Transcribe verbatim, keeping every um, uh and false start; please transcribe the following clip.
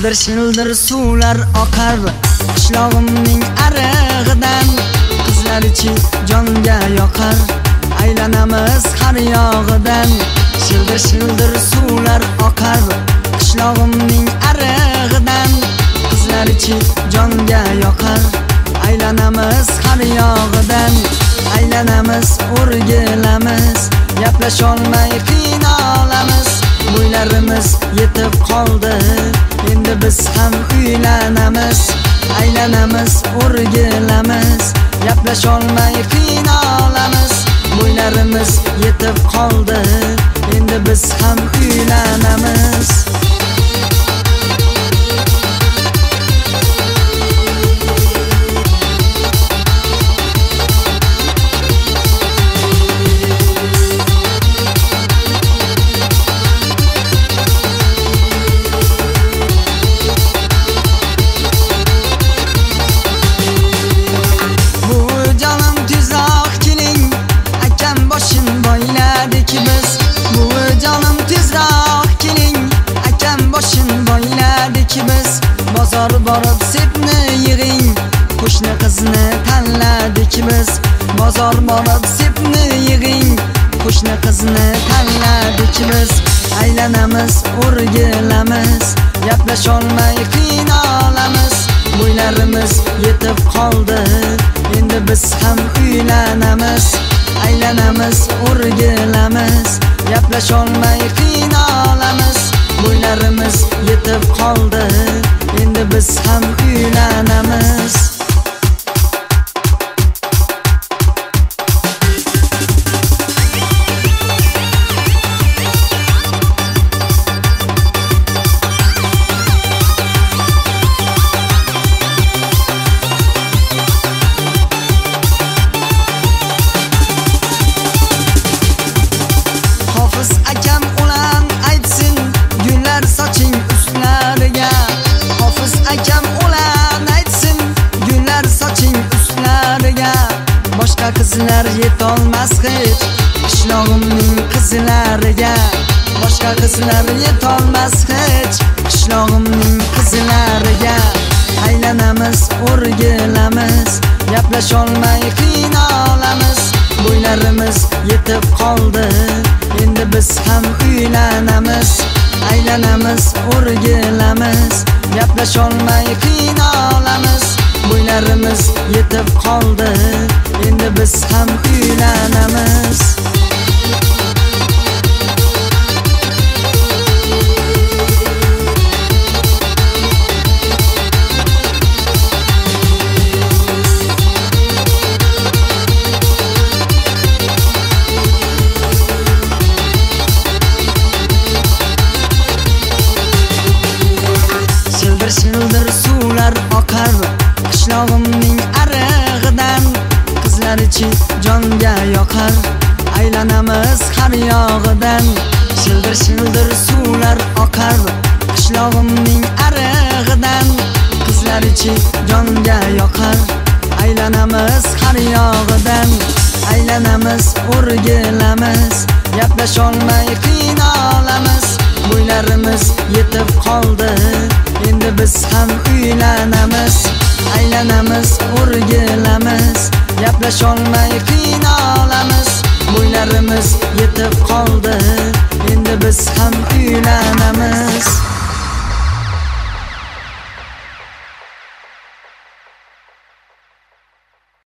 Shildir shildir suvlar oqar qishlog'imning arig'idan, qizlarichi jonga yoqar aylanamiz har yog'idan. Shildir shildir suvlar oqar qishlog'imning arig'idan, qizlarichi jonga yoqar aylanamiz har yog'idan. Aylanamiz, o'rgilamiz, gaplasholmay qiynalamiz. Bo'ylarimiz yetib qoldi, endi biz ham uylanamiz. Aylanamiz, o'rgilamiz, gaplasholmay qiynalamiz. Bo'ylarimiz yetib qoldi, endi biz ham uylanamiz. Bozor borib sepni yig'ing, qo'shni qizni tanladik biz. Bozor borib sepni yig'ing, qo'shni qizni tanladik biz. Aylanamiz, o'rgilamiz, gaplasholmay qiynalamiz. Bo'ylarimiz yetib qoldi, endi biz ham uylanamiz. Aylanamiz, o'rgilamiz, gaplasholmay qiynalamiz. Bo'ylarimiz yetib qoldi, endi biz ham uylanamiz. Hofiz akam ulan aytsin, gullar soching ustlariga. Hofiz akam ulan aytsin, gullar soching ustlariga. Boshqa qizlar yetolmas hech qishlog'imning qizlariga. Boshqa qizlar yetolmas hech qishlog'imning qizlariga. Aylanamiz, o'rgilamiz, gaplasholmay qiynalamiz. Bo'ylarimiz yetib qoldi, endi biz ham uylanamiz. Aylanamiz, o'rgilamiz, gaplasholmay qiynalamiz. Bo'ylarimiz yetib qoldi, endi biz ham uylanamiz. Shildir suvlar oqar qishlog'imning arig'idan, qizlarichi jonga yoqar aylanamiz har yog'idan. Shildir shildir suvlar oqar qishlog'imning arig'idan, qizlarichi jonga yoqar aylanamiz har yog'idan. Aylanamiz, o'rgilamiz, gaplasholmay qiynalamiz. Bo'ylarimiz yetib qoldi, endi biz ham uylanamiz. Aylanamiz, o'rgilamiz, gaplasholmay qiynalamiz. Bo'ylarimiz yetib qoldi, endi biz ham uylanamiz.